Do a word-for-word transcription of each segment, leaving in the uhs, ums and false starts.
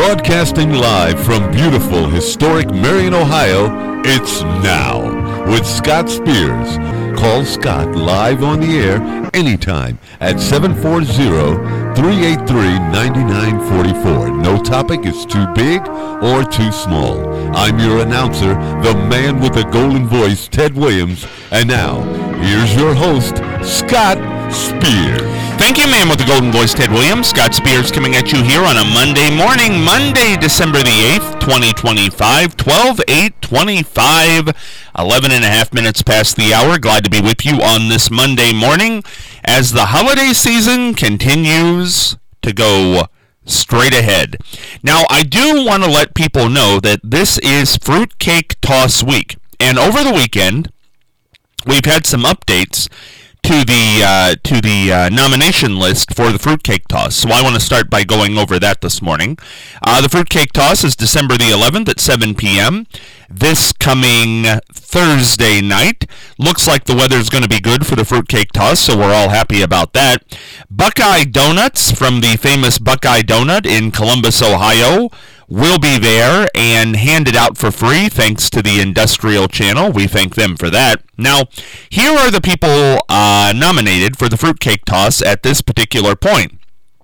Broadcasting live from beautiful, historic Marion, Ohio, it's Now with Scott Spears. Call Scott live on the air anytime at seven four zero, three eight three, nine nine four four. No topic is too big or too small. I'm your announcer, the man with the golden voice, Ted Williams. And now, here's your host, Scott Spears. Thank you, man with the golden voice, Ted Williams. Scott Spears coming at you here on a Monday morning, Monday, December the eighth, twenty twenty-five, twelve eight twenty-five, eleven and a half minutes past the hour. Glad to be with you on this Monday morning as the holiday season continues to go straight ahead. Now, I do want to let people know that this is Fruitcake Toss Week, and over the weekend, we've had some updates to the uh, to the uh, nomination list for the Fruitcake Toss. So I want to start by going over that this morning. Uh, the Fruitcake Toss is December the eleventh at seven p.m. this coming Thursday night. Looks like the weather's going to be good for the Fruitcake Toss, so we're all happy about that. Buckeye Donuts from the famous Buckeye Donut in Columbus, Ohio, will be there and handed out for free thanks to the Industrial Channel. We thank them for that. Now, here are the people uh, nominated for the Fruitcake Toss at this particular point.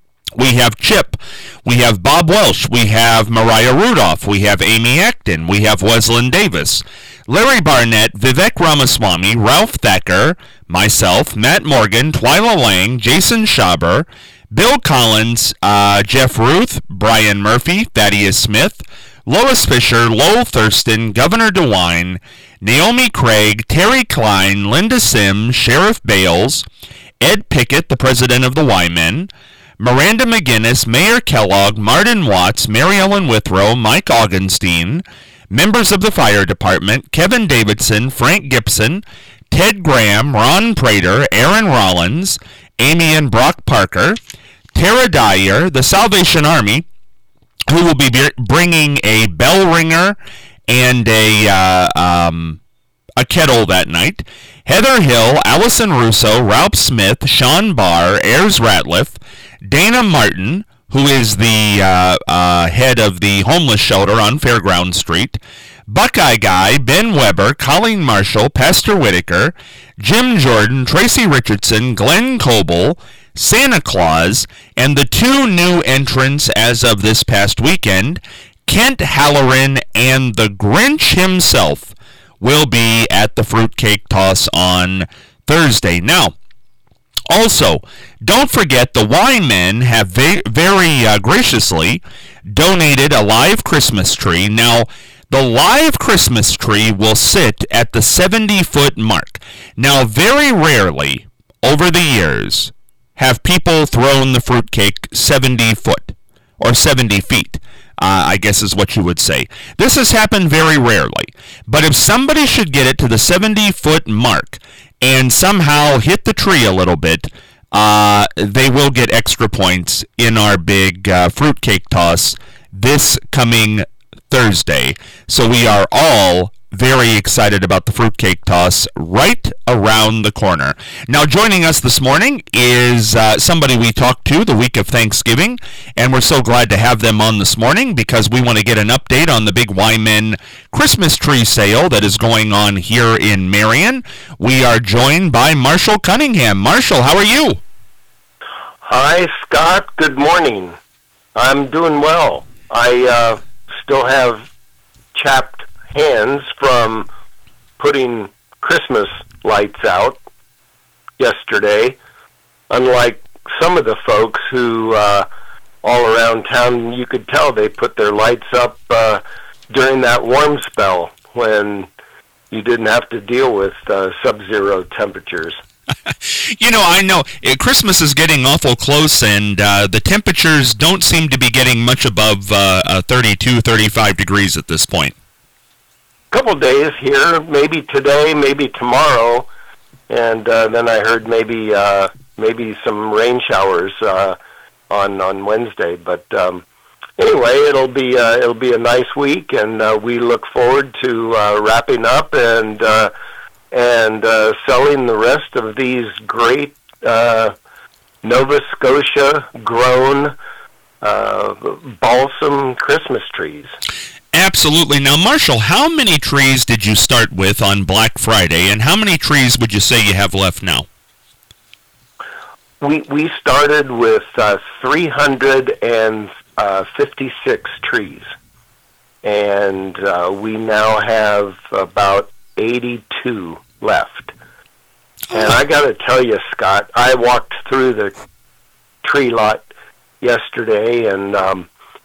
We have Chip, we have Bob Welsh, we have Mariah Rudolph, we have Amy Acton, we have Weslin Davis, Larry Barnett, Vivek Ramaswamy, Ralph Thacker, myself, Matt Morgan, Twyla Lang, Jason Schaber, Bill Collins, uh, Jeff Ruth, Brian Murphy, Thaddeus Smith, Lois Fisher, Lowell Thurston, Governor DeWine, Naomi Craig, Terry Klein, Linda Sims, Sheriff Bales, Ed Pickett, the president of the Y-Men, Miranda McGinnis, Mayor Kellogg, Martin Watts, Mary Ellen Withrow, Mike Augenstein, members of the fire department, Kevin Davidson, Frank Gibson, Ted Graham, Ron Prater, Aaron Rollins, Amy and Brock Parker, Tara Dyer, the Salvation Army, who will be bringing a bell ringer and a uh, um, a kettle that night, Heather Hill, Allison Russo, Ralph Smith, Sean Barr, Ayers Ratliff, Dana Martin, who is the uh, uh, head of the homeless shelter on Fairground Street, Buckeye Guy, Ben Weber, Colleen Marshall, Pastor Whitaker, Jim Jordan, Tracy Richardson, Glenn Coble, Santa Claus, and the two new entrants as of this past weekend, Kent Halloran and the Grinch himself, will be at the Fruitcake Toss on Thursday. Now, also, don't forget the Y-Men have very, very uh, graciously donated a live Christmas tree. Now, the live Christmas tree will sit at the seventy-foot mark. Now, very rarely, over the years, have people thrown the fruitcake seventy foot, or seventy feet, uh, I guess is what you would say. This has happened very rarely. But if somebody should get it to the seventy-foot mark and somehow hit the tree a little bit, uh, they will get extra points in our big uh, fruitcake toss this coming Thursday. So we are all very excited about the fruitcake toss right around the corner. Now, joining us this morning is uh, somebody we talked to the week of Thanksgiving, and we're so glad to have them on this morning because we want to get an update on the big Y-Men Christmas tree sale that is going on here in Marion. We are joined by Marshall Cunningham. Marshall, how are you? Hi, Scott. Good morning. I'm doing well. I uh, still have chapped hands from putting Christmas lights out yesterday, unlike some of the folks who uh, all around town, you could tell they put their lights up uh, during that warm spell when you didn't have to deal with uh, sub-zero temperatures. You know, I know uh, Christmas is getting awful close, and uh, the temperatures don't seem to be getting much above uh, uh, thirty-two, thirty-five degrees at this point. Couple days here, maybe today, maybe tomorrow, and uh, then I heard maybe uh, maybe some rain showers uh, on on Wednesday. But um, anyway, it'll be uh, it'll be a nice week, and uh, we look forward to uh, wrapping up and uh, and uh, selling the rest of these great uh, Nova Scotia grown uh, balsam Christmas trees. Absolutely. Now, Marshall, how many trees did you start with on Black Friday, and how many trees would you say you have left now? We we started with uh, three hundred fifty-six trees, and uh, we now have about eighty-two left. And I got to tell you, Scott, I walked through the tree lot yesterday, and um,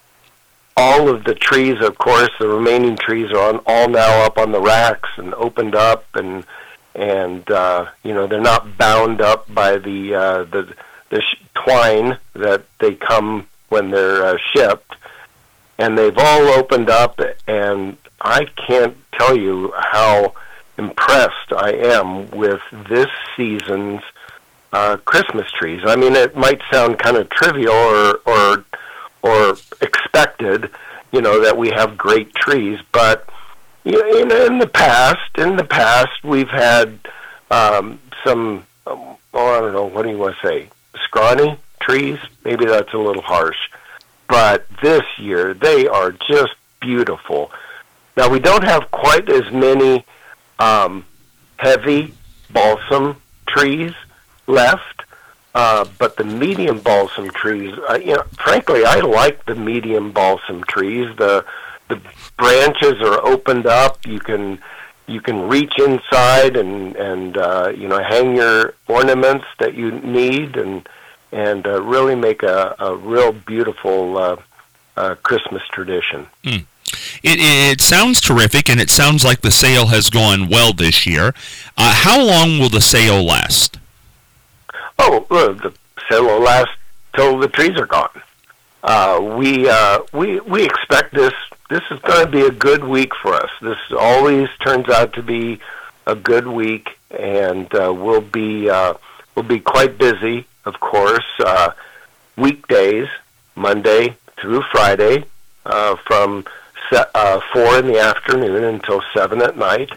all of the trees, of course, the remaining trees are on, all now up on the racks and opened up, and and uh, you know, they're not bound up by the uh, the the sh- twine that they come when they're uh, shipped, and they've all opened up, and I can't tell you how impressed I am with this season's uh, Christmas trees. I mean, it might sound kind of trivial or or or expected, you know, that we have great trees, but you know, in the past, in the past, we've had um, some, um, oh, I don't know, what do you want to say, scrawny trees? Maybe that's a little harsh, but this year they are just beautiful. Now, we don't have quite as many um, heavy balsam trees left, uh, but the medium balsam trees, uh, you know, frankly, I like the medium balsam trees. The the branches are opened up. You can you can reach inside and and uh, you know, hang your ornaments that you need, and and uh, really make a, a real beautiful uh, uh, Christmas tradition. Mm. It, it sounds terrific, and it sounds like the sale has gone well this year. Uh, how long will the sale last? Oh, well, the sale will last till the trees are gone. Uh, we uh, we we expect this. This is going to be a good week for us. This always turns out to be a good week, and uh, we'll be uh, we'll be quite busy, of course. Uh, weekdays, Monday through Friday, uh, from se- uh, four in the afternoon until seven at night,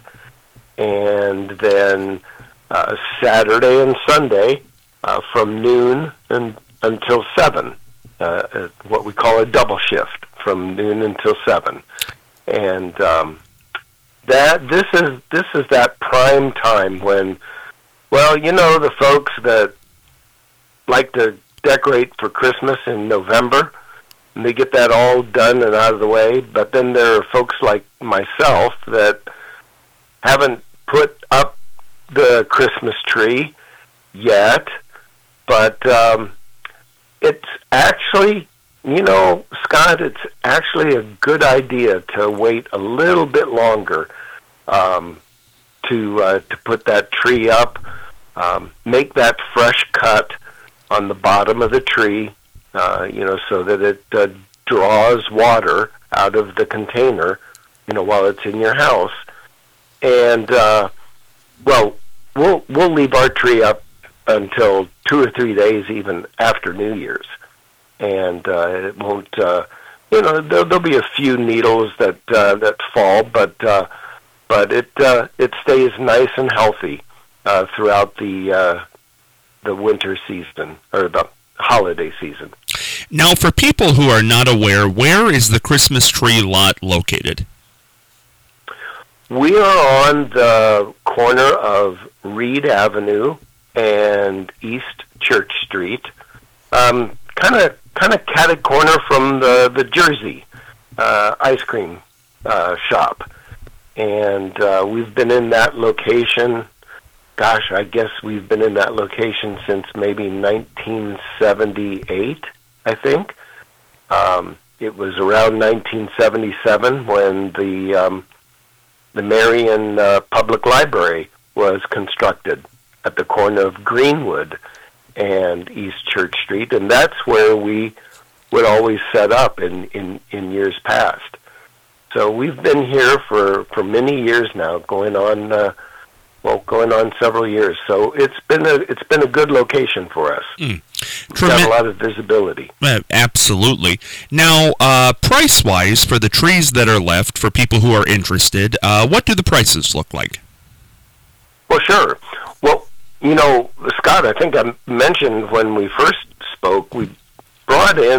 and then uh, Saturday and Sunday uh, from noon and until seven. Uh, what we call a double shift from noon until seven, and um, that this is this is that prime time when, well, you know, the folks that like to decorate for Christmas in November, and they get that all done and out of the way. But then there are folks like myself that haven't put up the Christmas tree yet, but um, it's actually, you know, Scott, it's actually a good idea to wait a little bit longer um, to uh, to put that tree up. Um, make that fresh cut on the bottom of the tree, uh, you know, so that it uh, draws water out of the container, you know, while it's in your house. And uh, well, we'll we'll leave our tree up until two or three days even after New Year's. And uh, it won't, uh, you know, there'll, there'll be a few needles that uh, that fall, but uh, but it uh, it stays nice and healthy uh, throughout the uh, the winter season or the holiday season. Now, for people who are not aware, where is the Christmas tree lot located? We are on the corner of Reed Avenue and East Church Street, um, kind of kind of catty corner from the the Jersey uh, ice cream uh, shop, and uh, we've been in that location. Gosh, I guess we've been in that location since maybe nineteen seventy-eight. I think um, it was around nineteen seventy-seven when the um, the Marion uh, Public Library was constructed at the corner of Greenwood and East Church Street, and that's where we would always set up in, in, in years past. So we've been here for, for many years now, going on uh, well, going on several years. So it's been a it's been a good location for us. Mm. We've got a lot of visibility. Uh, absolutely. Now, uh, price-wise, for the trees that are left, for people who are interested, uh, what do the prices look like? Well, sure. Well, you know, Scott, I think I mentioned when we first spoke, we brought in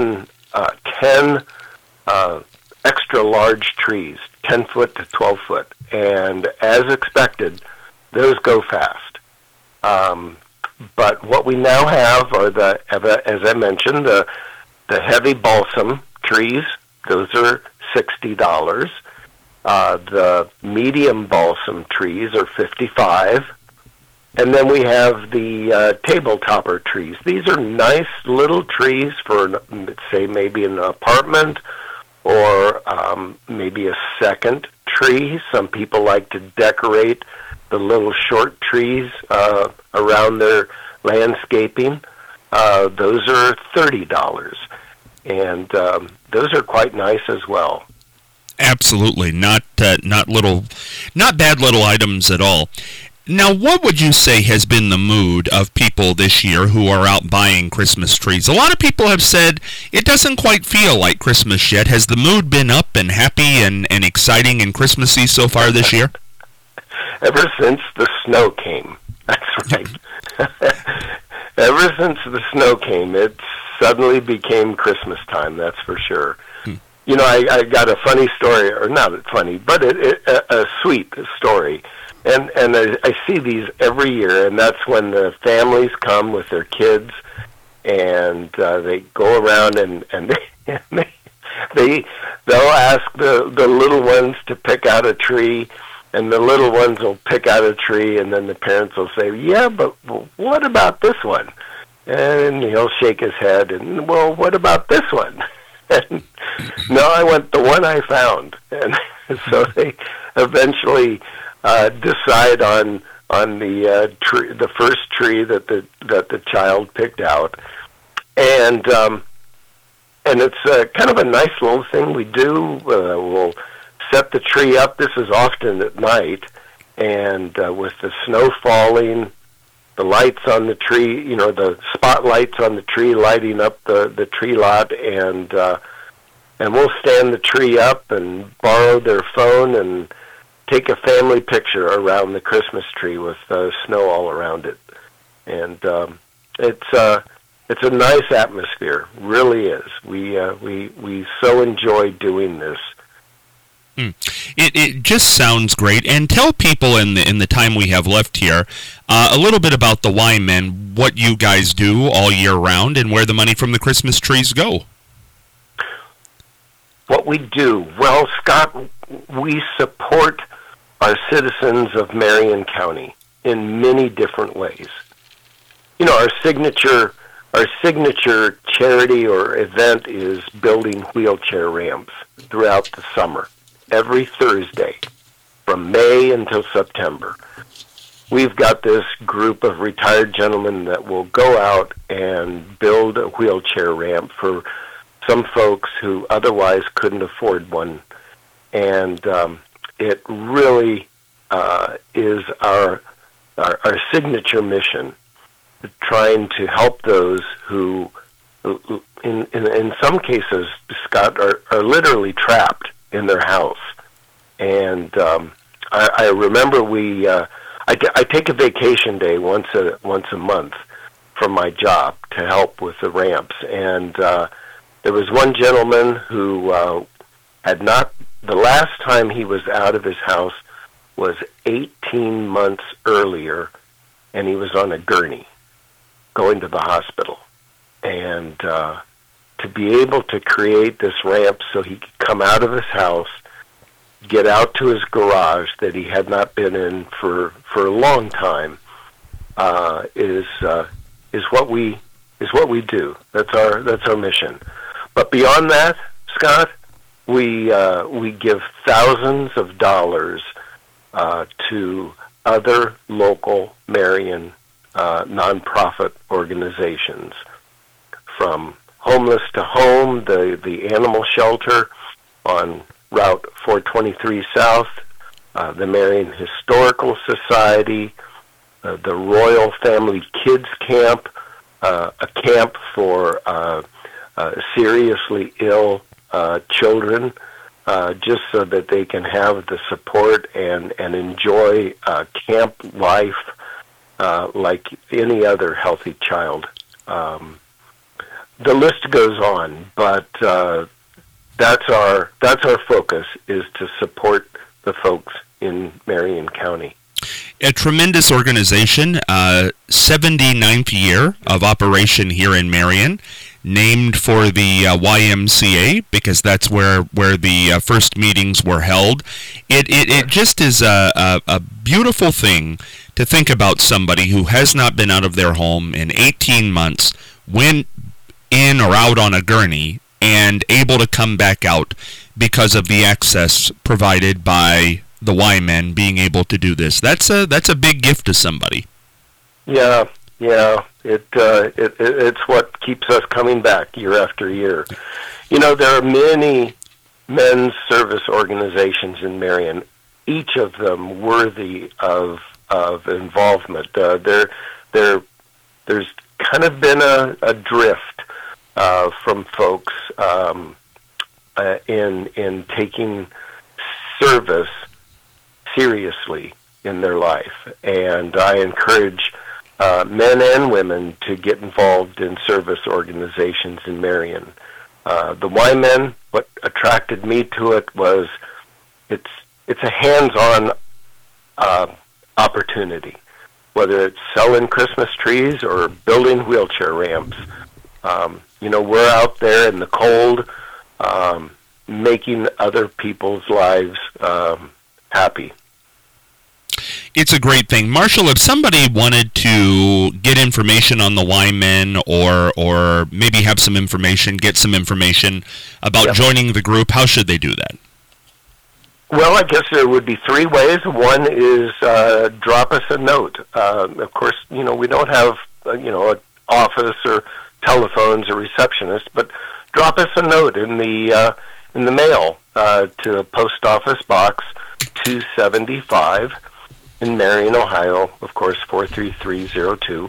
uh, ten uh, extra large trees, ten foot to twelve foot, and as expected, those go fast. Um, but what we now have are the, as I mentioned, the the heavy balsam trees. Those are sixty dollars. Uh, the medium balsam trees are fifty-five dollars. And then we have the uh, table topper trees. These are nice little trees for, say, maybe an apartment or um, maybe a second tree. Some people like to decorate the little short trees uh, around their landscaping. Uh, those are thirty dollars. And um, those are quite nice as well. Absolutely. Not, uh, not little, not bad little items at all. Now, what would you say has been the mood of people this year who are out buying Christmas trees? A lot of people have said it doesn't quite feel like Christmas yet. Has the mood been up and happy and, and exciting and Christmassy so far this year? Ever since the snow came. That's right. Ever since the snow came, it suddenly became Christmas time, that's for sure. Hmm. You know, I, I got a funny story, or not funny, but it, it, a, a sweet story. And and I, I see these every year, and that's when the families come with their kids, and uh, they go around and and they, they they they'll ask the the little ones to pick out a tree, and the little ones will pick out a tree, and then the parents will say, "Yeah, but what about this one?" And he'll shake his head, and well, what about this one? And no, I want the one I found, and so they eventually. Uh, decide on on the uh, tree, the first tree that the that the child picked out, and um, and it's uh, kind of a nice little thing we do. Uh, we'll set the tree up. This is often at night, and uh, with the snow falling, the lights on the tree, you know, the spotlights on the tree lighting up the the tree lot, and uh, and we'll stand the tree up and borrow their phone and take a family picture around the Christmas tree with uh, snow all around it, and um, it's uh, it's a nice atmosphere. Really is. We uh, we we so enjoy doing this. Mm. It it just sounds great. And tell people in the in the time we have left here uh, a little bit about the Y Men, what you guys do all year round, and where the money from the Christmas trees go. What we do, well, Scott, we support our citizens of Marion County in many different ways. You know, our signature our signature charity or event is building wheelchair ramps throughout the summer, every Thursday, from May until September. We've got this group of retired gentlemen that will go out and build a wheelchair ramp for some folks who otherwise couldn't afford one. And um, it really uh, is our, our our signature mission, trying to help those who, in in, in some cases, Scott, are, are literally trapped in their house. And um, I, I remember we, uh, I, t- I take a vacation day once a once a month from my job to help with the ramps, and uh, there was one gentleman who uh, had not. The last time he was out of his house was eighteen months earlier, and he was on a gurney going to the hospital. And uh, to be able to create this ramp so he could come out of his house, get out to his garage that he had not been in for, for a long time, uh, is uh, is what we is what we do. That's our that's our mission. But beyond that, Scott, we uh, we give thousands of dollars uh, to other local Marion uh, nonprofit organizations, from Homeless to Home, the the animal shelter on Route four twenty-three South, uh, the Marion Historical Society, uh, the Royal Family Kids Camp, uh, a camp for uh, uh, seriously ill uh, children, uh, just so that they can have the support and, and enjoy uh, camp life uh, like any other healthy child. Um, the list goes on, but uh, that's our that's our focus, is to support the folks in Marion County. A tremendous organization, uh, seventy-ninth year of operation here in Marion, named for the uh, Y M C A because that's where where the uh, first meetings were held. It it, it just is a, a a beautiful thing to think about somebody who has not been out of their home in eighteen months, went in or out on a gurney, and able to come back out because of the access provided by the Y-Men being able to do this. That's a that's a big gift to somebody. Yeah, yeah. It, uh, it, it it's what keeps us coming back year after year. You know, there are many men's service organizations in Marion, each of them worthy of of involvement. Uh, there, there, there's kind of been a, a drift uh, from folks um, uh, in in taking service seriously in their life, and I encourage uh, men and women to get involved in service organizations in Marion. Uh, the Y-Men, what attracted me to it was it's it's a hands-on uh, opportunity, whether it's selling Christmas trees or building wheelchair ramps. Um, you know, we're out there in the cold, um, making other people's lives um, happy. It's a great thing. Marshall, if somebody wanted to get information on the Y-Men or or maybe have some information, get some information about yep. joining the group, how should they do that? Well, I guess there would be three ways. One is uh, drop us a note. Uh, of course, you know, we don't have, uh, you know, an office or telephones or receptionists, but drop us a note in the uh, in the mail uh, to Post Office Box two seventy-five in Marion, Ohio, of course, four three three zero two.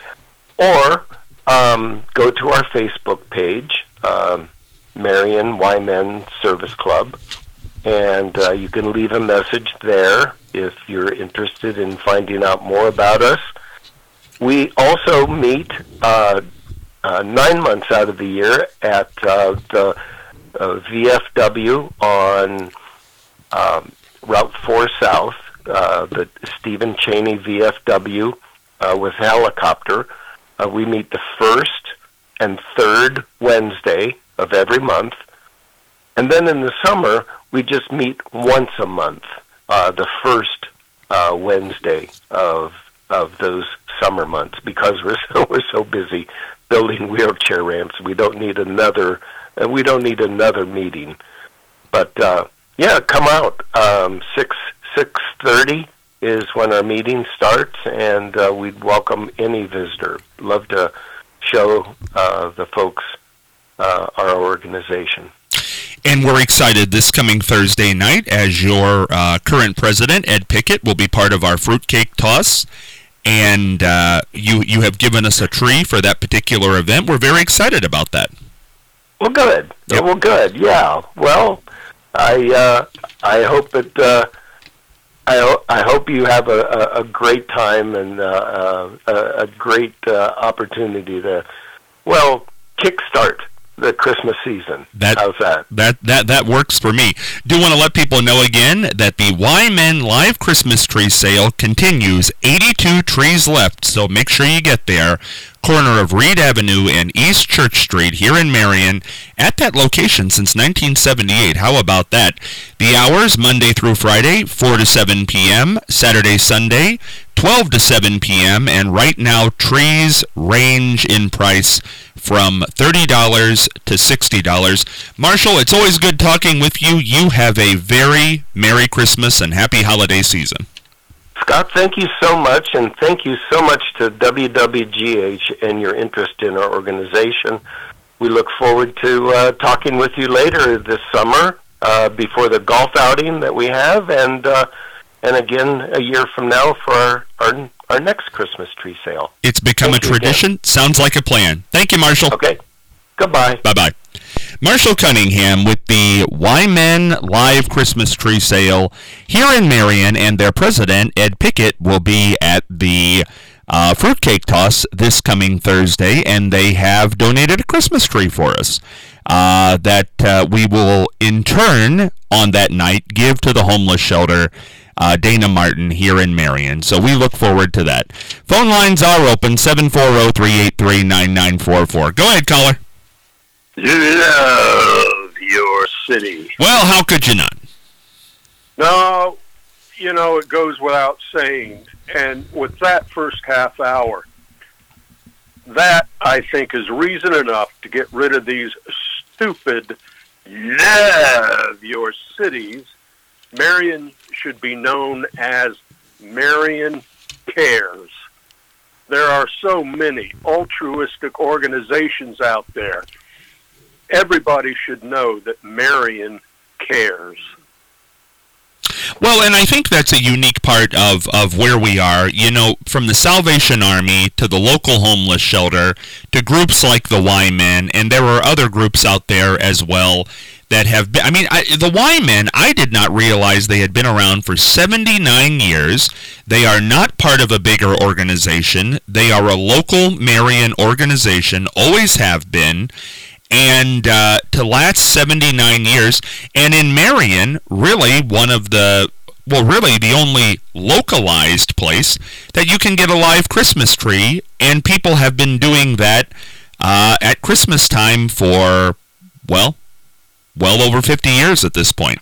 Or um, go to our Facebook page, um, Marion Y-Men Service Club, and uh, you can leave a message there if you're interested in finding out more about us. We also meet uh, uh, nine months out of the year at uh, the uh, V F W on um, Route four South, uh, the Stephen Cheney V F W uh, with helicopter. Uh, we meet the first and third Wednesday of every month. And then in the summer, we just meet once a month, uh, the first uh, Wednesday of of those summer months, because we're so we're so busy building wheelchair ramps. We don't need another uh, we don't need another meeting. But uh, yeah, come out. Um, six six thirty is when our meeting starts, and uh, we'd welcome any visitor. Love to show uh, the folks uh, our organization. And we're excited this coming Thursday night as your uh, current president, Ed Pickett, will be part of our fruitcake toss. And uh, you you have given us a tree for that particular event. We're very excited about that. Well, good. Yep. Well, good. Yeah. Well, I uh, I hope that uh, I ho- I hope you have a, a, a great time and uh, a, a great uh, opportunity to well kickstart the Christmas season. That, How's that? That that that works for me. Do want to let people know again that the Y-Men Live Christmas Tree Sale continues. eighty-two trees left, so make sure you get there. Corner of Reed Avenue and East Church Street here in Marion, at that location since nineteen seventy-eight. How about that? The hours, Monday through Friday, four to seven p.m., Saturday, Sunday, twelve to seven p.m., and right now trees range in price from thirty dollars to sixty dollars. Marshall, it's always good talking with you. You have a very Merry Christmas and Happy Holiday season. Scott, thank you so much, and thank you so much to W W G H and your interest in our organization. We look forward to uh, talking with you later this summer uh, before the golf outing that we have, and uh, and again a year from now for our, our, our next Christmas tree sale. It's become thank a tradition. Again. Sounds like a plan. Thank you, Marshall. Okay. Goodbye. Bye-bye. Marshall Cunningham with the Y-Men Live Christmas Tree Sale here in Marion, and their president, Ed Pickett, will be at the uh, fruitcake toss this coming Thursday, and they have donated a Christmas tree for us uh, that uh, we will in turn on that night give to the homeless shelter uh, Dana Martin here in Marion. So we look forward to that. Phone lines are open, seven four zero, three eight three, nine nine four four. Go ahead, caller. You love your city. Well, how could you not? No, you know, it goes without saying. And with that first half hour, that, I think, is reason enough to get rid of these stupid love your cities. Marion should be known as Marion Cares. There are so many altruistic organizations out there. Everybody should know that Marion cares. Well, and I think that's a unique part of, of where we are. You know, from the Salvation Army to the local homeless shelter to groups like the Y-Men, and there are other groups out there as well that have been, I mean, I, the Y-Men, I did not realize they had been around for seventy-nine years. They are not part of a bigger organization. They are a local Marion organization, always have been, and uh, to last seventy-nine years, and in Marion, really one of the, well, really the only localized place that you can get a live Christmas tree, and people have been doing that uh, at Christmas time for, well, well over fifty years at this point.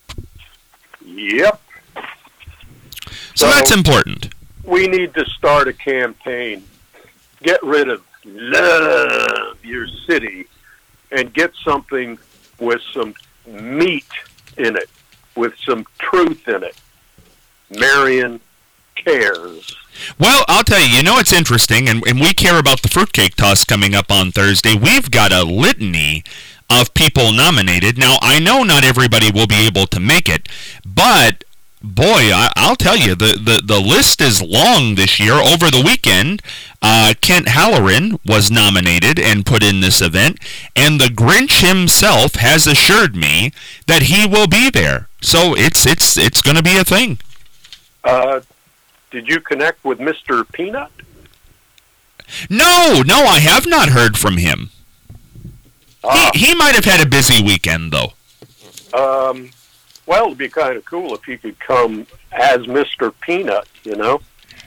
Yep. So, so that's important. We need to start a campaign. Get rid of love your city and get something with some meat in it, with some truth in it. Marion cares. Well, I'll tell you, you know it's interesting, and, and we care about the fruitcake toss coming up on Thursday. We've got a litany of people nominated. Now, I know not everybody will be able to make it, but boy, I, I'll tell you, the, the, the list is long this year. Over the weekend, uh, Kent Halloran was nominated and put in this event, and the Grinch himself has assured me that he will be there. So it's it's it's going to be a thing. Uh, did you connect with Mister Peanut? No, no, I have not heard from him. Ah. He, he might have had a busy weekend, though. Um, well, it'd be kind of cool if he could come as Mister Peanut, you know?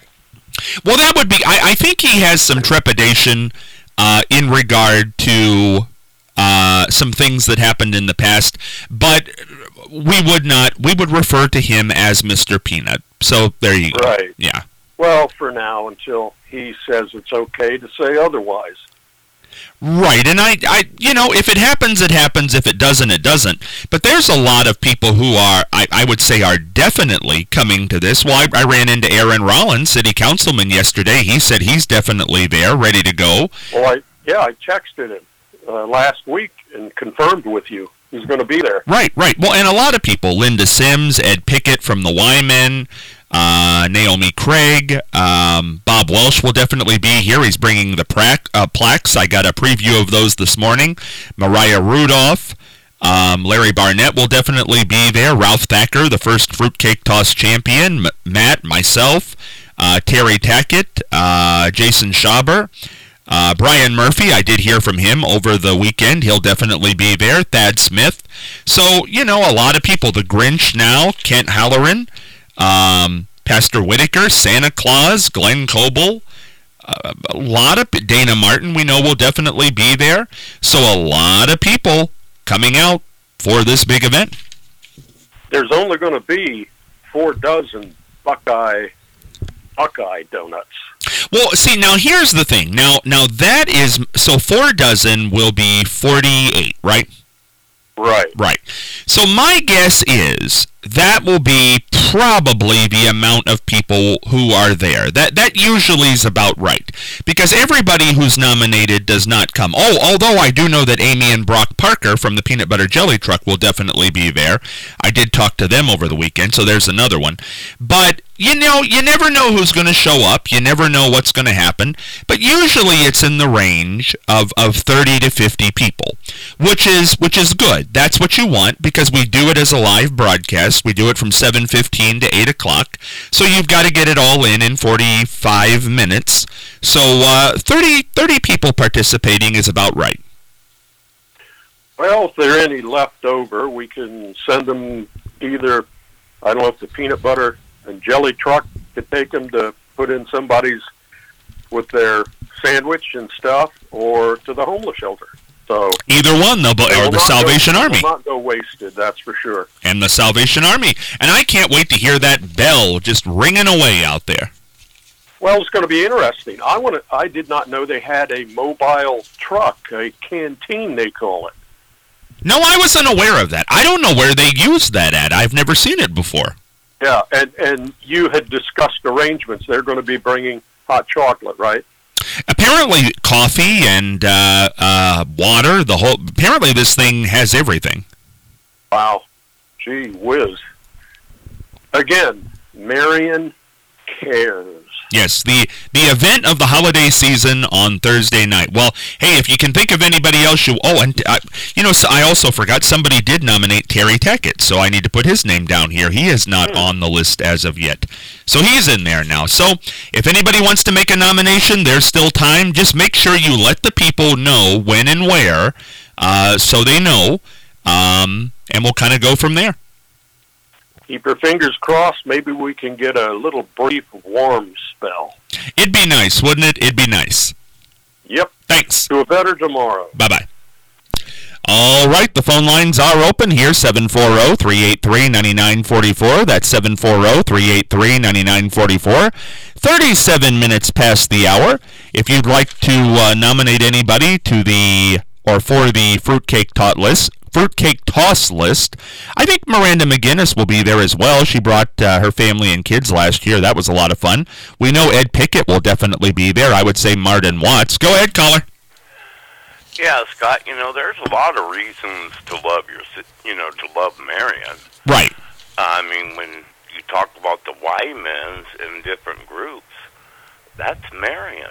Well, that would be... I, I think he has some trepidation uh, in regard to uh, some things that happened in the past, but we would not... We would refer to him as Mister Peanut. So, there you go. Right. Yeah. Well, for now, until he says it's okay to say otherwise. Right, and I, I, you know, if it happens, it happens. If it doesn't, it doesn't. But there's a lot of people who are, I, I would say, are definitely coming to this. Well, I, I ran into Aaron Rollins, city councilman, yesterday. He said he's definitely there, ready to go. Well, I, yeah, I texted him uh, last week and confirmed with you he's going to be there. Right, right. Well, and a lot of people, Linda Sims, Ed Pickett from the Y-Men, uh, Naomi Craig, um, Bob Welsh will definitely be here. He's bringing the pra- uh, plaques. I got a preview of those this morning. Mariah Rudolph, um, Larry Barnett will definitely be there. Ralph Thacker, the first fruitcake toss champion. M- Matt, myself, uh, Terry Tackett, uh, Jason Schaber. Uh, Brian Murphy, I did hear from him over the weekend. He'll definitely be there. Thad Smith. So, you know, a lot of people. The Grinch now, Kent Halloran, um, Pastor Whitaker, Santa Claus, Glenn Coble. Uh, a lot of... Dana Martin, we know, will definitely be there. So a lot of people coming out for this big event. There's only going to be four dozen Buckeye, Buckeye donuts. Well, see, now here's the thing. Now, now that is, so four dozen will be forty-eight, right? Right. Right. So my guess is that will be probably the amount of people who are there. That that usually is about right. Because everybody who's nominated does not come. Oh, although I do know that Amy and Brock Parker from the Peanut Butter Jelly Truck will definitely be there. I did talk to them over the weekend, so there's another one. But, you know, you never know who's going to show up. You never know what's going to happen. But usually it's in the range of, of thirty to fifty people, which is which is good. That's what you want because we do it as a live broadcast. We do it from seven fifteen to eight o'clock. So you've got to get it all in in forty-five minutes. So uh, thirty, thirty people participating is about right. Well, if there are any left over, we can send them either, I don't know if the peanut butter and jelly truck could take them to put in somebody's with their sandwich and stuff, or to the homeless shelter. So either one, they'll or the Salvation go, Army. Will not go wasted, that's for sure. And the Salvation Army. And I can't wait to hear that bell just ringing away out there. Well, it's going to be interesting. I want to. I did not know they had a mobile truck, a canteen they call it. No, I wasn't aware of that. I don't know where they use that at. I've never seen it before. Yeah, and, and you had discussed arrangements. They're going to be bringing hot chocolate, right? Apparently coffee and uh, uh, water, the whole... Apparently this thing has everything. Wow. Gee whiz. Again, Marion cares. Yes, the the event of the holiday season on Thursday night. Well, hey, if you can think of anybody else you... Oh, and, uh, you know, so I also forgot somebody did nominate Terry Tackett, so I need to put his name down here. He is not on the list as of yet. So he's in there now. So if anybody wants to make a nomination, there's still time. Just make sure you let the people know when and where uh, so they know, um, and we'll kind of go from there. Keep your fingers crossed. Maybe we can get a little brief warm spell. It'd be nice, wouldn't it? It'd be nice. Yep. Thanks. Do a better tomorrow. Bye-bye. All right, the phone lines are open here, seven four zero, three eight three, nine nine four four. That's seven four zero, three eight three, nine nine four four. thirty-seven minutes past the hour. If you'd like to uh, nominate anybody to the, or for the Fruitcake Tot list, Fruitcake Toss list. I think Miranda McGinnis will be there as well. She brought uh, her family and kids last year. That was a lot of fun. We know Ed Pickett will definitely be there. I would say Martin Watts. Go ahead, caller. Yeah, Scott, you know, there's a lot of reasons to love your, you know, to love Marion. Right. I mean, when you talk about the Wymans in different groups, that's Marion.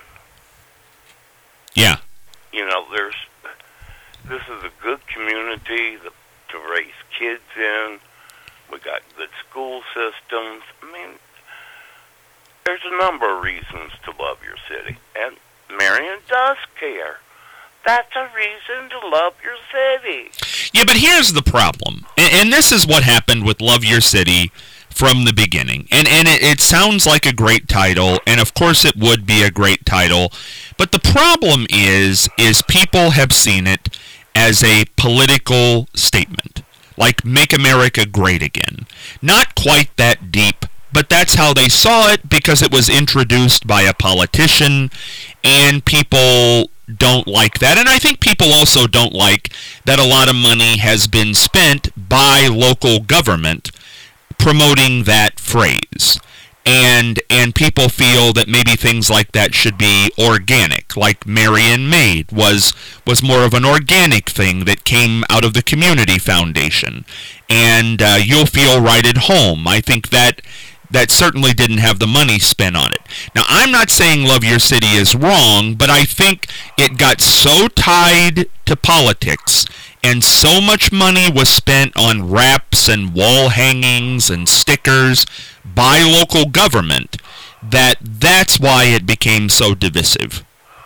Yeah. You know, there's... This is a good community to raise kids in. We got good school systems. I mean, there's a number of reasons to love your city. And Marion does care. That's a reason to love your city. Yeah, but here's the problem. And, and this is what happened with Love Your City from the beginning. And and it, it sounds like a great title, and of course it would be a great title. But the problem is, is people have seen it as a political statement, like Make America Great Again. Not quite that deep, but that's how they saw it because it was introduced by a politician, and people don't like that. And I think people also don't like that a lot of money has been spent by local government promoting that phrase. And and people feel that maybe things like that should be organic, like Marion Made was was more of an organic thing that came out of the community foundation. And uh, you'll feel right at home. I think that that certainly didn't have the money spent on it. Now, I'm not saying Love Your City is wrong, but I think it got so tied to politics and so much money was spent on wraps and wall hangings and stickers by local government that that's why it became so divisive.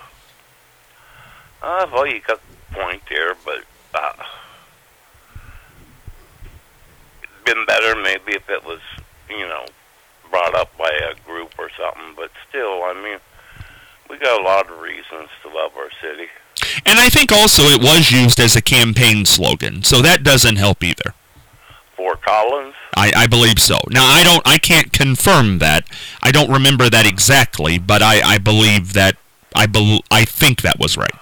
Uh, well, you got the point there, but uh, it'd been better maybe if it was, you know, brought up by a group or something, but still, I mean, we got a lot of reasons to love our city. And I think also it was used as a campaign slogan, so that doesn't help either. Fort Collins? I, I believe so. Now, I don't, I can't confirm that. I don't remember that exactly, but I, I believe that, I, bel I think that was right.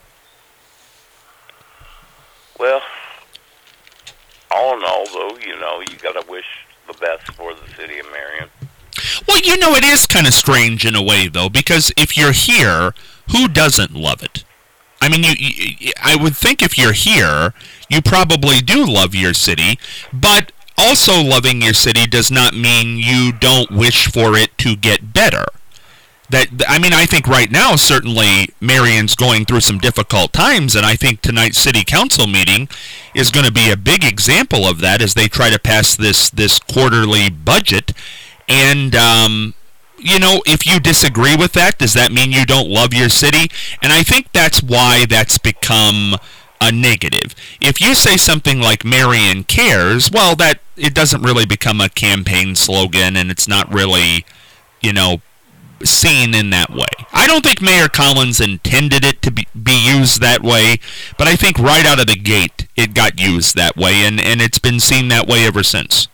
Well, all in all, though, you know, you got to wish the best for the city of Marion. Well, you know, it is kind of strange in a way, though, because if you're here, who doesn't love it? I mean, you, you, I would think if you're here, you probably do love your city, but also loving your city does not mean you don't wish for it to get better. That I mean, I think right now, certainly, Marion's going through some difficult times, and I think tonight's city council meeting is going to be a big example of that as they try to pass this, this quarterly budget. And, um, you know, if you disagree with that, does that mean you don't love your city? And I think that's why that's become a negative. If you say something like Marion cares, well, that it doesn't really become a campaign slogan, and it's not really, you know, seen in that way. I don't think Mayor Collins intended it to be, be used that way, but I think right out of the gate it got used that way, and, and it's been seen that way ever since.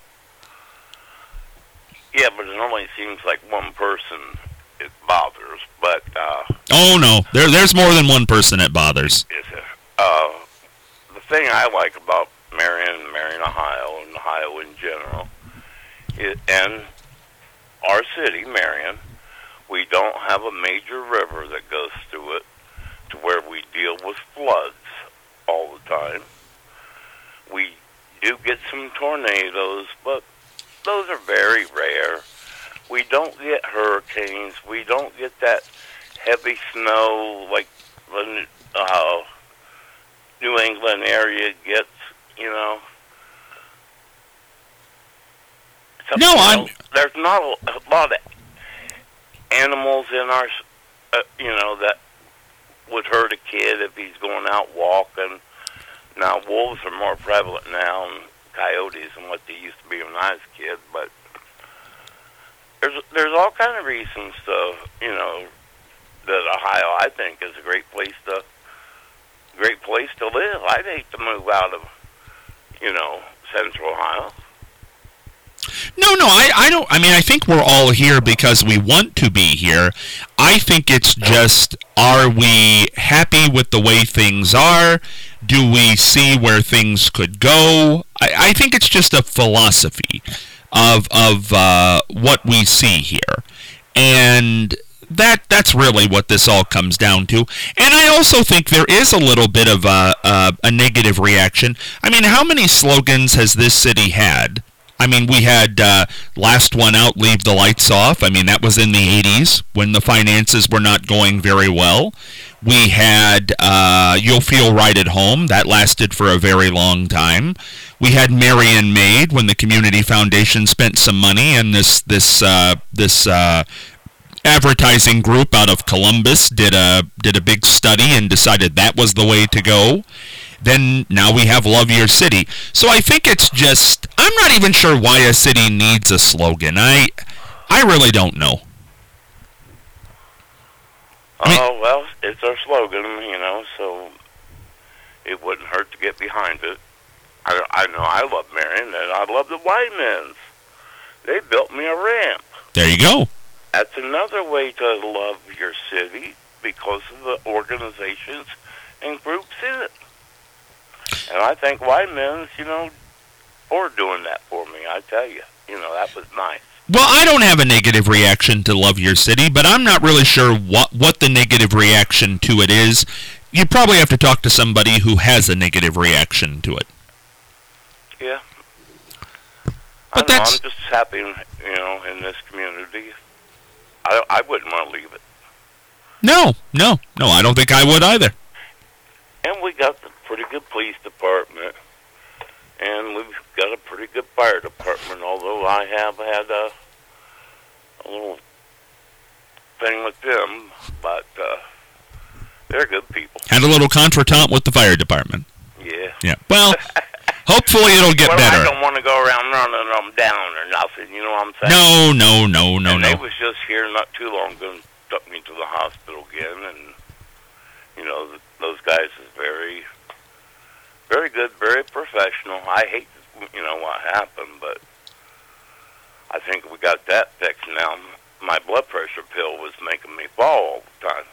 Yeah, but it only seems like one person it bothers, but... Uh, oh, no. There, there's more than one person it bothers. Is it? Uh, the thing I like about Marion, Marion, Ohio, and Ohio in general, is, and our city, Marion, we don't have a major river that goes through it to where we deal with floods all the time. We do get some tornadoes, but those are very rare. We don't get hurricanes. We don't get that heavy snow like the uh, New England area gets, you know. So, no, you I'm... know, there's not a, a lot of animals in our, uh, you know, that would hurt a kid if he's going out walking. Now, wolves are more prevalent now, and coyotes than what they used to be when I was a kid, but there's there's all kind of reasons to, you know, that Ohio, I think, is a great place to, great place to live. I'd hate to move out of, you know, Central Ohio. No, no, I, I don't, I mean, I think we're all here because we want to be here. I think it's just, are we happy with the way things are? Do we see where things could go? I, I think it's just a philosophy of, of uh, what we see here. And that that's really what this all comes down to. And I also think there is a little bit of a, a, a negative reaction. I mean, how many slogans has this city had? I mean, we had uh, last one out, leave the lights off. I mean, that was in the eighties when the finances were not going very well. We had uh, you'll feel right at home. That lasted for a very long time. We had Marion Made when the Community Foundation spent some money, and this this uh, this uh, advertising group out of Columbus did a did a big study and decided that was the way to go. Then now we have Love Your City. So I think it's just, I'm not even sure why a city needs a slogan. I I really don't know. Oh, uh, well, it's our slogan, you know, so it wouldn't hurt to get behind it. I, I know I love Marion, and I love the Wyman's. They built me a ramp. There you go. That's another way to love your city because of the organizations and groups in it. And I think Wyman's, you know, for doing that for me, I tell you. You know, that was nice. Well, I don't have a negative reaction to Love Your City, but I'm not really sure what, what the negative reaction to it is. You probably have to talk to somebody who has a negative reaction to it. Yeah. But I know, that's... I'm just happy, you know, in this community. I, I wouldn't want to leave it. No, no, no, I don't think I would either. And we got the pretty good police department, and we've got a pretty good fire department, although I have had a, a little thing with them, but uh, they're good people. Had a little contretemps with the fire department. Yeah. Yeah. Well, hopefully it'll get well, better. I don't want to go around running them down or nothing, you know what I'm saying? No, no, no, no, and no. they was just here not too long ago and took me to the hospital again, and, you know, the, those guys is very... very good, very professional. I hate, you know, what happened, but I think we got that fixed now. My blood pressure pill was making me fall all the time.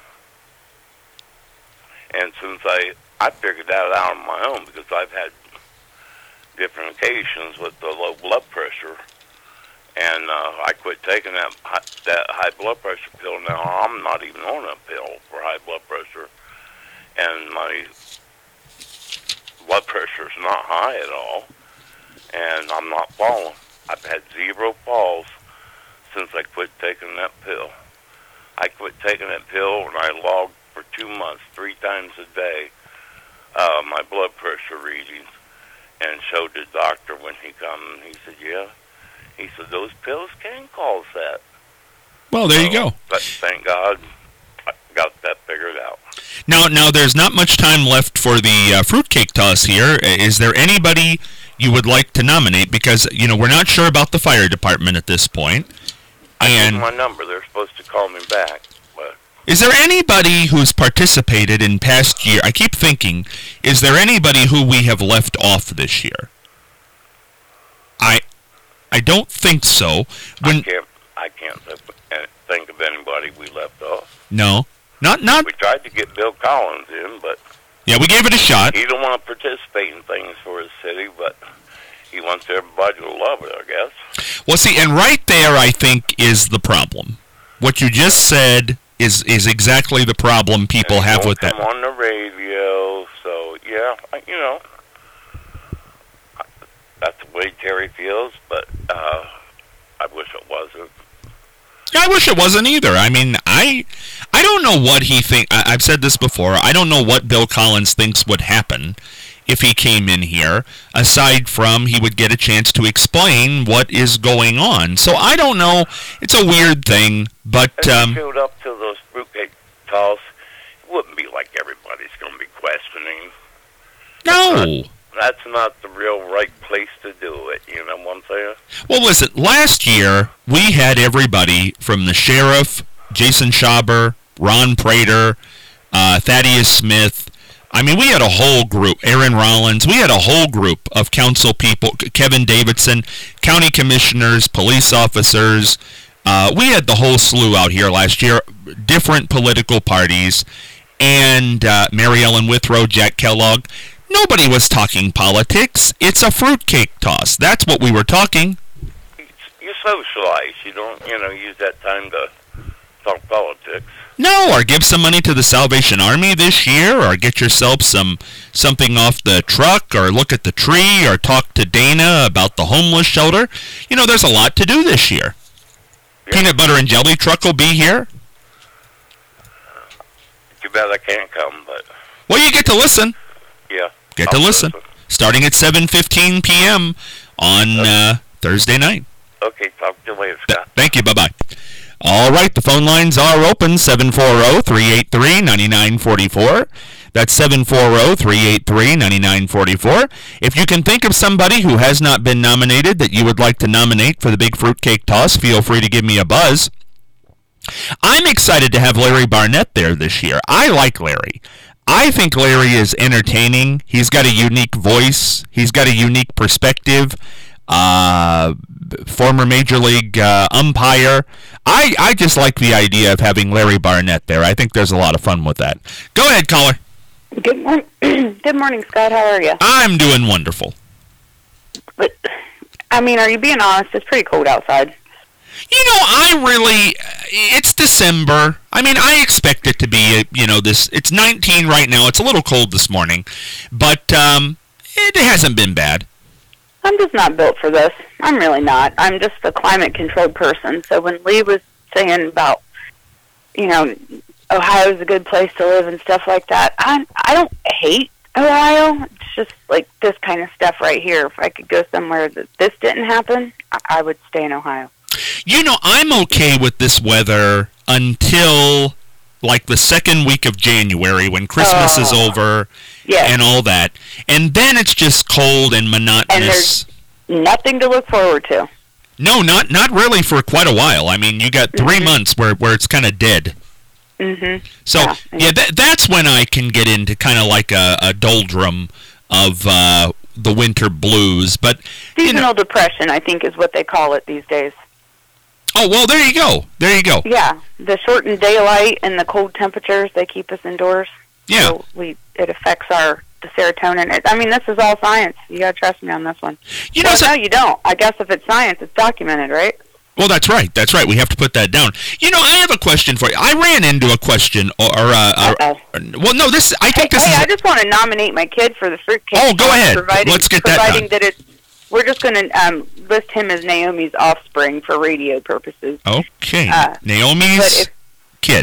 And since I, I figured that out on my own, because I've had different occasions with the low blood pressure, and uh, I quit taking that, that high blood pressure pill. Now I'm not even on a pill for high blood pressure, and my blood pressure is not high at all. and I'm not falling. I've had zero falls since I quit taking that pill. I quit taking that pill and I logged for two months, three times a day, uh, my blood pressure readings, and showed the doctor when he come. And he said, "Yeah." He said, "Those pills can cause that." Well, there so, you go. But thank God, I got that figured out. Now, now, there's not much time left for the uh, fruitcake toss here. Is there anybody you would like to nominate? Because, you know, we're not sure about the fire department at this point. And I gave my number. They're supposed to call me back. But is there anybody who's participated in past year? I keep thinking, is there anybody who we have left off this year? I I don't think so. When, I can't, I can't think of anybody we left off. No. Not, not. We tried to get Bill Collins in, but yeah, we gave it a shot. He don't want to participate in things for his city, but he wants everybody to love it, I guess. Well, see, and right there, I think, is the problem. What you just said is is exactly the problem people and have don't with come that. on the radio, so yeah, I, you know, that's the way Terry feels, but uh, I wish it wasn't. I wish it wasn't either. I mean, I I don't know what he think. I, I've said this before. I don't know what Bill Collins thinks would happen if he came in here, aside from he would get a chance to explain what is going on. So I don't know. It's a weird thing, but If um, he showed up to those fruitcake toss, it wouldn't be like everybody's going to be questioning. no. That's not the real right place to do it, you know what I'm saying? Well, listen, last year, we had everybody from the sheriff, Jason Schaber, Ron Prater, uh, Thaddeus Smith. I mean, we had a whole group, Aaron Rollins. We had a whole group of council people, Kevin Davidson, county commissioners, police officers. Uh, we had the whole slew out here last year, different political parties, and uh, Mary Ellen Withrow, Jack Kellogg. Nobody was talking politics. It's a fruitcake toss. That's what we were talking. You socialize. You don't, you know, use that time to talk politics. No, or give some money to the Salvation Army this year, or get yourself some something off the truck, or look at the tree, or talk to Dana about the homeless shelter. You know, there's a lot to do this year. Yeah. Peanut butter and jelly truck will be here. Too bad I can't come, but Well, you get to listen. yeah. Get to I'll listen. Starting at seven fifteen p.m. on uh, Thursday night. Okay, talk to you later, Th- Scott. thank you. Bye-bye. All right, the phone lines are open, seven four zero, three eight three, nine nine four four. That's seven four zero, three eight three, nine nine four four. If you can think of somebody who has not been nominated that you would like to nominate for the Big Fruitcake Toss, feel free to give me a buzz. I'm excited to have Larry Barnett there this year. I like Larry. I think Larry is entertaining. He's got a unique voice. He's got a unique perspective. Uh, former Major League uh, umpire. I, I just like the idea of having Larry Barnett there. I think there's a lot of fun with that. Go ahead, caller. Good morning. Good morning, Scott. How are you? I'm doing wonderful. But, I mean, are you being honest? It's pretty cold outside. You know, I really, it's December. I mean, I expect it to be, you know, this, it's nineteen right now. It's a little cold this morning, but um, it hasn't been bad. I'm just not built for this. I'm really not. I'm just a climate-controlled person. So when Lee was saying about, you know, Ohio's a good place to live and stuff like that, I, I don't hate Ohio. It's just like this kind of stuff right here. If I could go somewhere that this didn't happen, I, I would stay in Ohio. You know, I'm okay with this weather until, like, the second week of January when Christmas Oh. is over Yes. and all that. And then it's just cold and And monotonous. there's nothing to look forward to. No, not not really for quite a while. I mean, you got three Mhm. months where, where it's kind of dead. Mm-hmm. So, Yeah. yeah, that, that's when I can get into kind of like a, a doldrum of uh, the winter blues. But, you Seasonal know, depression, I think, is what they call it these days. oh, well, there you go. There you go. Yeah, the shortened daylight and the cold temperatures, they keep us indoors. Yeah. So we, it affects our the serotonin. It, I mean, this is all science. You got to trust me on this one. You know, well, so- no, you don't. I guess if it's science, it's documented, right? Well, that's right. That's right. We have to put that down. You know, I have a question for you. I ran into a question, or, or uh, uh, well, no, this. I Hey, think this hey is. I just want to nominate my kid for the fruitcake. Oh, go ahead. Providing, Let's get that providing done. that it's we're just going to um, list him as Naomi's offspring for radio purposes. Okay. Uh, Naomi's if, kid.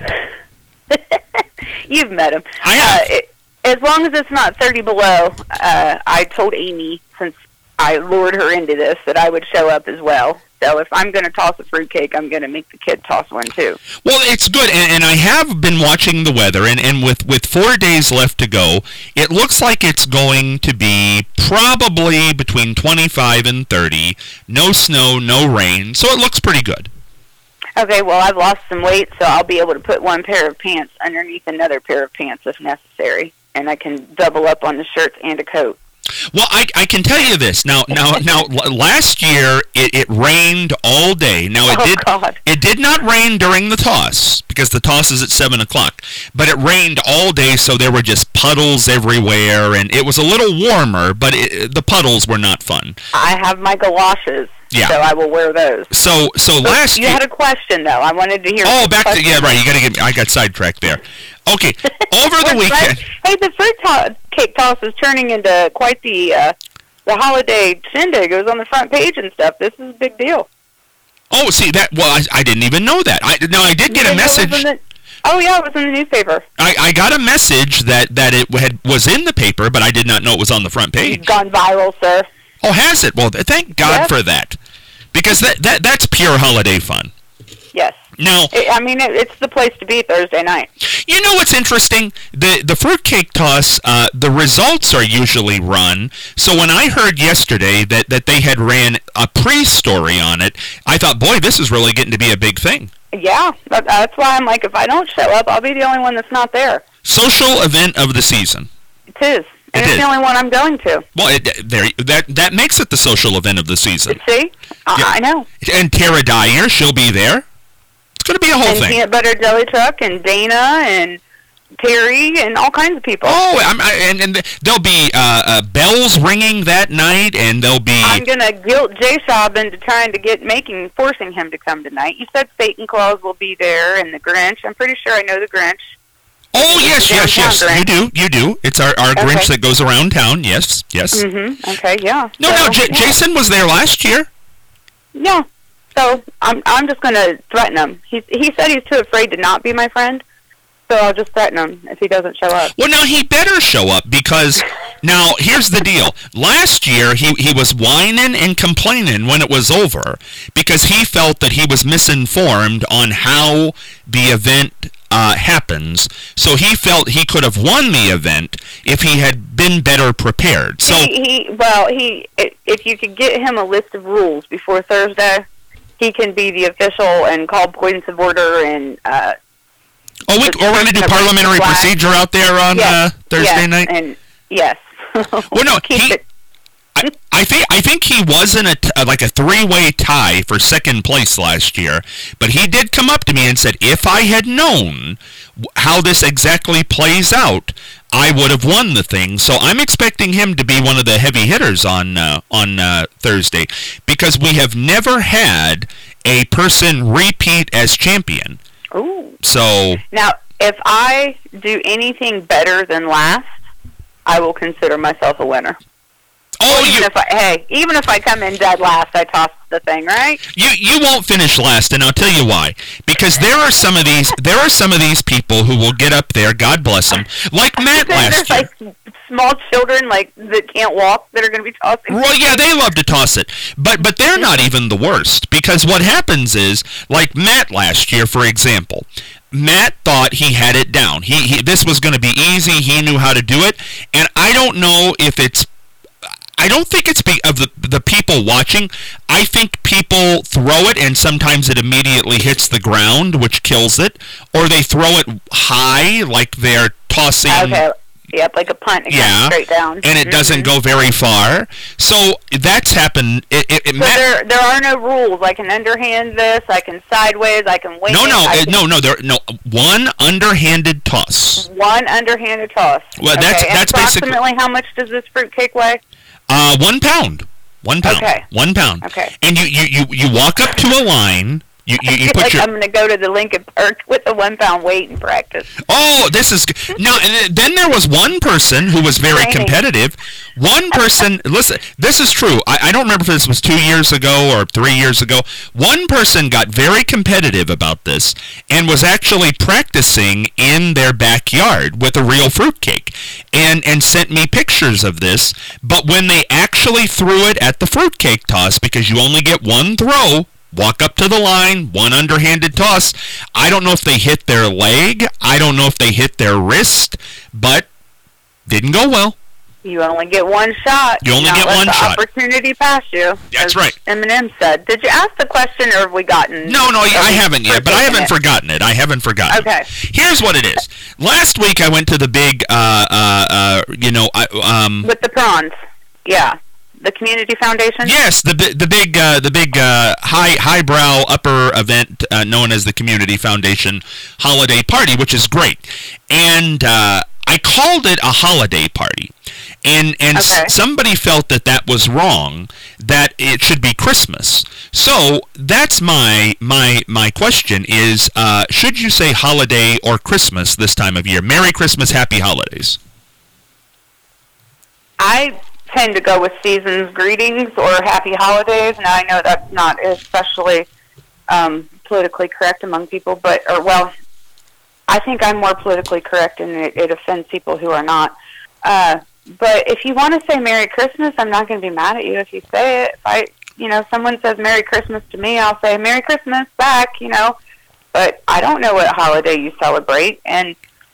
You've met him. I have. Uh, it, as long as it's not thirty below, uh, I told Amy, since I lured her into this, that I would show up as well. So if I'm going to toss a fruitcake, I'm going to make the kid toss one too. Well, it's good, and, and I have been watching the weather, and, and with, with four days left to go, it looks like it's going to be probably between twenty-five and thirty. No snow, no rain, so it looks pretty good. Okay, well, I've lost some weight, so I'll be able to put one pair of pants underneath another pair of pants if necessary, and I can double up on the shirts and a coat. Well, I, I can tell you this. Now, now, now. Last year it, it rained all day. Now it oh, did. God. It did not rain during the toss because the toss is at seven o'clock. But it rained all day, so there were just puddles everywhere, and it was a little warmer. But it, the puddles were not fun. I have my galoshes, yeah. so I will wear those. So, so but last you year. had a question though. I wanted to hear. Oh, back to yeah, right. You got to get me. I got sidetracked there. Okay, over the weekend. Hey, the fruit to- cake toss is turning into quite the uh, the holiday shindig. It was on the front page and stuff. This is a big deal. Oh, see that? Well, I, I didn't even know that. I no, I did get a message. The, oh yeah, it was in the newspaper. I, I got a message that, that it had was in the paper, but I did not know it was on the front page. It's gone viral, sir. Oh, has it? Well, thank God yep. for that, because that, that that's pure holiday fun. Yes. Now, it, I mean, it, it's the place to be Thursday night. You know what's interesting? The the fruitcake toss, uh, the results are usually run. So when I heard yesterday that, that they had ran a pre-story on it, I thought, boy, this is really getting to be a big thing. Yeah, that, that's why I'm like, if I don't show up, I'll be the only one that's not there. Social event of the season. It is. And it it's is. the only one I'm going to. Well, it, there, that that makes it the social event of the season. See? I, yeah. I know. And Tara Dyer, she'll be there. It's going to be a whole and thing. Peanut Butter Jelly Truck and Dana and Terry and all kinds of people. Oh, I'm, I, and, and there'll be uh, uh, bells ringing that night, and there'll be... I'm going to guilt J-Shab into trying to get, making, forcing him to come tonight. You said Satan Claus will be there and the Grinch. I'm pretty sure I know the Grinch. Oh, yes, yes, yes. Grinch. You do, you do. It's our, our okay. Grinch that goes around town. Yes, yes. Mm-hmm. Okay, yeah. No, so, no, J- yeah. Jason was there last year. Yeah. So I'm I'm just going to threaten him. He he said he's too afraid to not be my friend, so I'll just threaten him if he doesn't show up. Well, now he better show up because now here's the deal. Last year he he was whining and complaining when it was over because he felt that he was misinformed on how the event uh, happens. So he felt he could have won the event if he had been better prepared. So he, he well he if you could get him a list of rules before Thursday, he can be the official and call points of order and. Uh, oh, we, we're going to do parliamentary procedure out there on yes, uh, Thursday yes, night. And yes. Well, no, Keep he, it. I, I think I think he was in a t- like a three-way tie for second place last year, but he did come up to me and said, "If I had known how this exactly plays out, I would have won the thing." So I'm expecting him to be one of the heavy hitters on uh, on uh, Thursday because we have never had a person repeat as champion. Ooh. So Now, if I do anything better than last, I will consider myself a winner. Oh, even you, if I, hey, even if I come in dead last, I toss the thing, right? You you won't finish last, and I'll tell you why. Because there are some of these there are some of these people who will get up there, God bless them, like Matt last year. There's like small children like that can't walk that are going to be tossing. Well, yeah, they love to toss it, but but they're not even the worst. Because what happens is, like Matt last year, for example. Matt thought he had it down. He, he this was going to be easy. He knew how to do it, and I don't know if it's. I don't think it's be, of the the people watching. I think people throw it and sometimes it immediately hits the ground, which kills it, or they throw it high like they're tossing. Okay. Yep, like a punt. It yeah, comes straight down. and it mm-hmm. doesn't go very far. So that's happened. It, it, it so there, there are no rules. I can underhand this. I can sideways. I can wing no, it. no, I uh, can, no, no. There, no. One underhanded toss. One underhanded toss. Well, okay. that's and that's approximately basically. how much does this fruitcake weigh? Uh, one pound. One pound. Okay. One pound. Okay. And you, you, you, you walk up to a line You you, you I feel put like your I'm going to go to the Lincoln Park with a one pound weight and practice. Oh, this is now. Then there was one person who was very Training. competitive. One person, listen, this is true. I, I don't remember if this was two years ago or three years ago. One person got very competitive about this and was actually practicing in their backyard with a real fruitcake, and and sent me pictures of this. But when they actually threw it at the fruitcake toss, because you only get one throw. Walk up to the line, one underhanded toss. I don't know if they hit their leg. I don't know if they hit their wrist, but didn't go well. You only get one shot. You only Not get let one the shot. Opportunity pass you. That's as right. Eminem said. Did you ask the question, or have we gotten? No, no, I haven't yet, but I haven't it? forgotten it. I haven't forgotten. Okay. Here's what it is. Last week I went to the big, uh, uh, uh, you know, I, um. With the prawns, yeah. The Community Foundation? Yes, the bi- the big uh, the big uh, high highbrow upper event uh, known as the Community Foundation holiday party, which is great. And uh, I called it a holiday party, and and Okay. s- somebody felt that that was wrong, that it should be Christmas. So that's my my my question is, uh, should you say holiday or Christmas this time of year? Merry Christmas, Happy Holidays. I tend to go with season's greetings or happy holidays. Now, I know that's not especially um, politically correct among people, but, or well, I think I'm more politically correct, and it, it offends people who are not. Uh, but if you want to say Merry Christmas, I'm not going to be mad at you if you say it. If I, you know, someone says Merry Christmas to me, I'll say Merry Christmas back, you know. But I don't know what holiday you celebrate. And,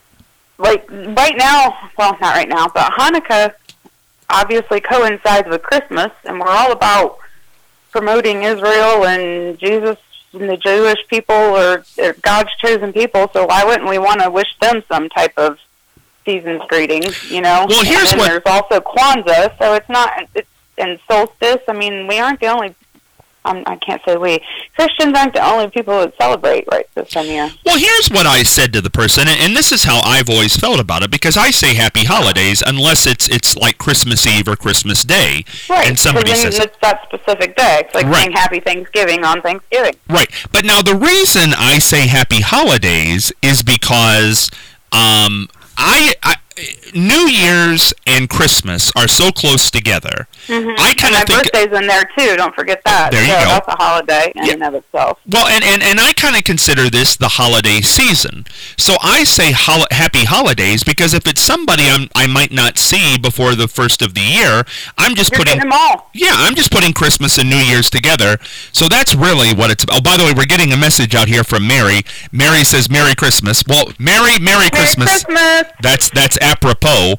like, right now, well, not right now, but Hanukkah obviously coincides with Christmas, and we're all about promoting Israel and Jesus and the Jewish people, or, or God's chosen people, so why wouldn't we want to wish them some type of season's greetings, you know? Well, here's and then what- there's also Kwanzaa, so it's not, it's, and solstice, I mean, we aren't the only, um, I can't say we, Christians aren't the only people that celebrate right this time of year. Well, here's what I said to the person, and- and this is how I've always felt about it, because I say Happy Holidays unless it's it's like Christmas Eve or Christmas Day, Right, and somebody because says, it's that specific day. It's like Right. saying Happy Thanksgiving on Thanksgiving. right. But now the reason I say Happy Holidays is because um, I, I New Year's and Christmas are so close together. Mm-hmm. I kind and of my think. birthday's in there too. Don't forget that. There you so go. That's a holiday in Yeah. and of itself. Well, and, and, and I kind of consider this the holiday season. So I say hol- happy holidays because if it's somebody I'm, I might not see before the first of the year, I'm just You're putting... getting them all. Yeah, I'm just putting Christmas and New Year's together. So that's really what it's about. Oh, by the way, we're getting a message out here from Mary. Mary says Merry Christmas. Well, Merry, Merry Christmas. Merry Christmas. That's that's apropos.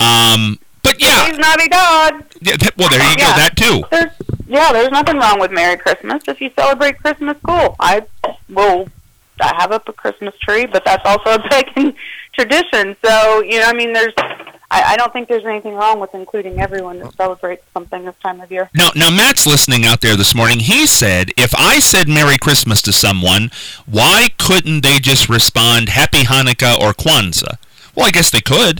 Um, but yeah, He's naughty God. yeah, that- well, there you go, Yeah. that too. There's, yeah, there's nothing wrong with Merry Christmas. If you celebrate Christmas, cool. I will I have up a Christmas tree, but that's also a pagan tradition. So, you know, I mean, there's... I, I don't think there's anything wrong with including everyone that celebrates something this time of year. Now, now Matt's listening out there this morning. He said, if I said Merry Christmas to someone, why couldn't they just respond Happy Hanukkah or Kwanzaa? Well, I guess they could.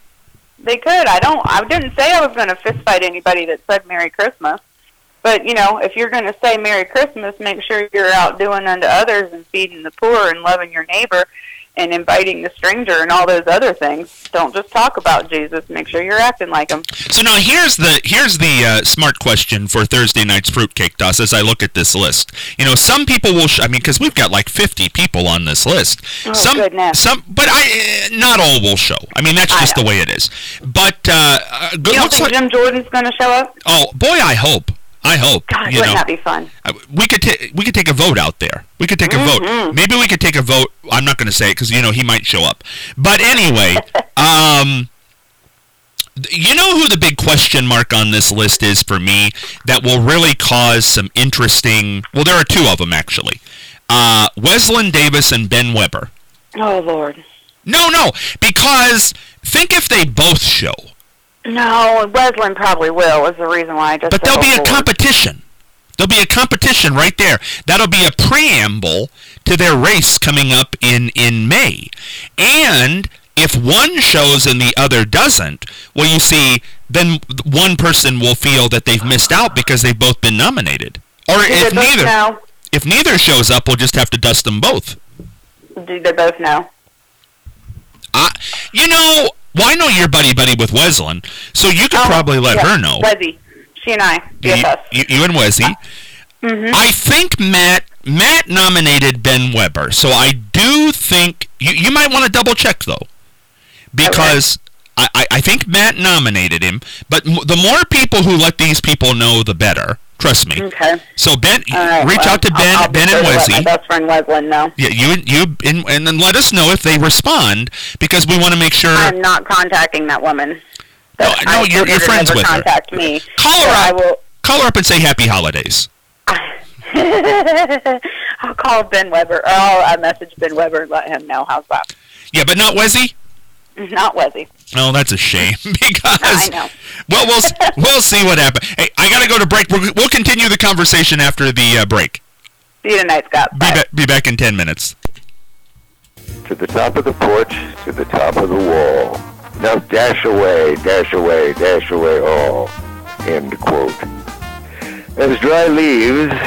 They could. I don't. I didn't say I was going to fist fight anybody that said Merry Christmas. But, you know, if you're going to say Merry Christmas, make sure you're out doing unto others and feeding the poor and loving your neighbor and inviting the stranger and all those other things. Don't just talk about Jesus. Make sure you're acting like him. So now here's the here's the uh, smart question for Thursday night's fruitcake toss. As I look at this list, you know, some people will. Sh- I mean, because we've got like fifty people on this list. Oh, some, goodness. Some, but I uh, not all will show. I mean, that's I just know. the way it is. But uh, uh, good, You don't looks think like. Jim Jordan's going to show up? Oh boy, I hope. I hope. God, you wouldn't know, that be fun? Uh, we could take we could take a vote out there. We could take a vote. Mhm. Maybe we could take a vote. I'm not going to say it because you know he might show up. But anyway, um, th- you know who the big question mark on this list is for me that will really cause some interesting. Well, there are two of them actually. Uh, Wesley Davis and Ben Weber. Oh, Lord. No, no, because think if they both show. No, Wesleyan probably will, is the reason why I just But said, there'll be oh, a Lord. competition. There'll be a competition right there. That'll be a preamble to their race coming up in, in May. And if one shows and the other doesn't, well, you see, then one person will feel that they've missed out because they've both been nominated. Or Do they if both neither, know? if neither shows up, we'll just have to dust them both. Do they both know? Uh, you know, well, I know you're buddy-buddy with Weslyn, so you could Oh, probably let yeah. her know. Wesley. She and I. You, B F F. you, you and Wesley. Mm-hmm. I think Matt Matt nominated Ben Weber, so I do think you, you might want to double check though, because I, I, I think Matt nominated him. But m- the more people who let these people know, the better. Trust me. Okay. So Ben, All right, reach well, out to Ben, I'll, I'll be Ben sure and to let Wesley. my best friend Weslyn know. Yeah, you and you and, and then let us know if they respond, because we want to make sure. I'm not contacting that woman. No, But no, I you're- told you're her to friends never with her. Contact me. Call her So I up. will. Call her up and say happy holidays. I'll call Ben Weber, or I'll uh, message Ben Weber and let him know. How's that? Yeah, but not Wesley. Not Wesley. Oh, that's a shame because I know. well, we'll s- we'll see what happens. Hey, I gotta go to break. We'll, we'll continue the conversation after the uh, break. See you tonight, Scott. Be, Bye. ba- be back in ten minutes. To the top of the porch, to the top of the wall. Now dash away, dash away, dash away all. End quote. As dry leaves